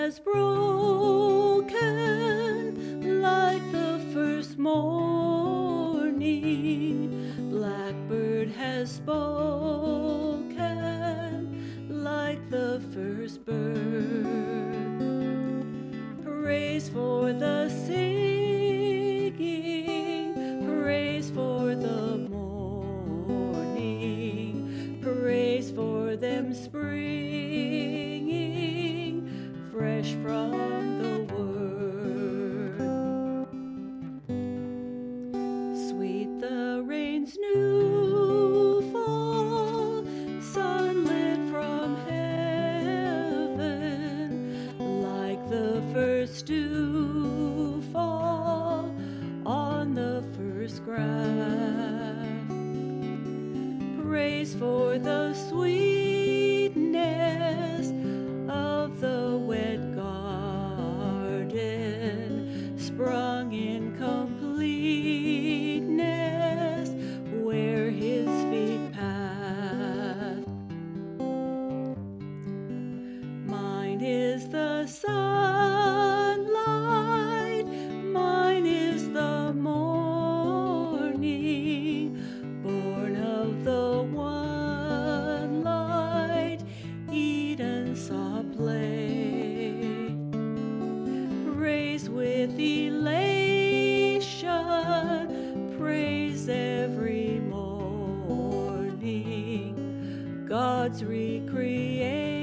has broken like the first morning. Blackbird has spoken like the first bird. Praise for the singing, praise for the morning, praise for them springing fresh from the word. Sweet the rain's new fall, sunlit from heaven, like the first dew fall on the first grass. Praise for the sweetness of the wet garden, sprung in completeness where his feet passed. Mine is the sunlight, mine is the morning, born of the one light Eden saw play. Praise with elation, praise every morning, God's recreation